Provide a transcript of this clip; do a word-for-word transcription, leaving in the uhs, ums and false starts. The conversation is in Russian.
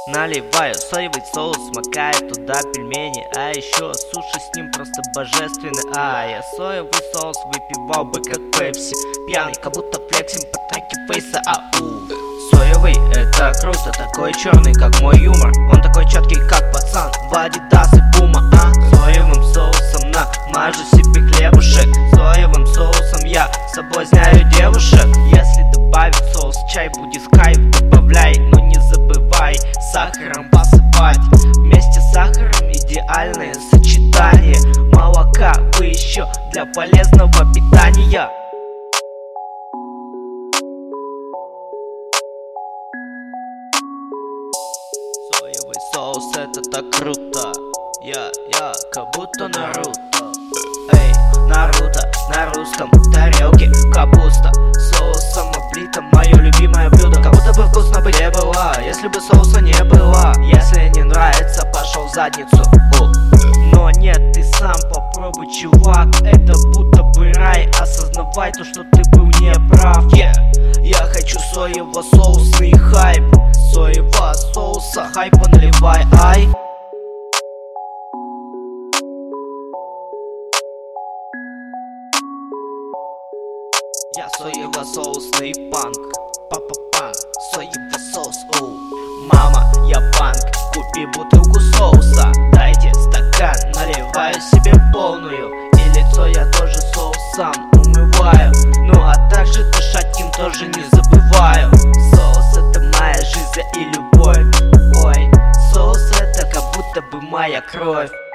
Наливаю соевый соус, макаю туда пельмени, а еще суши с ним просто божественный. А я соевый соус выпивал бы как пепси, пьяный, как будто флексим по треке фейса. Ау. Соевый — это круто, такой черный, как мой юмор. Он такой четкий, как пацан в Адидас и Пума. А соевым соусом намажу себе хлебушек. Соевым соусом я соблазняю девушек. Если добавить соус в чай, будет кайф, добавляй, но не забывай сахаром посыпать. Вместе с сахаром идеальное сочетание молока бы еще для полезного питания. Соевый соус — это так круто. Я, я, как будто Наруто. Эй, Наруто, на русском тарелке капуста соусом облита, мое любимое блюдо. Как будто бы вкусно бы не было, если бы соуса не было. Если не нравится, пошел в задницу. О. Но нет, ты сам попробуй, чувак, это будто бы рай. Осознавай то, что ты был неправ. yeah. Я хочу соево-соусный хайп. Соевого соуса хайпа наливай, ай. Я соево-соусный панк, папа панк, соевый соус, оу. Мама, я панк, купи бутылку соуса, дайте стакан, наливаю себе полную. И лицо я тоже соусом умываю, ну а также дышать им тоже не забываю. Соус — это моя жизнь и любовь, ой. Соус — это как будто бы моя кровь.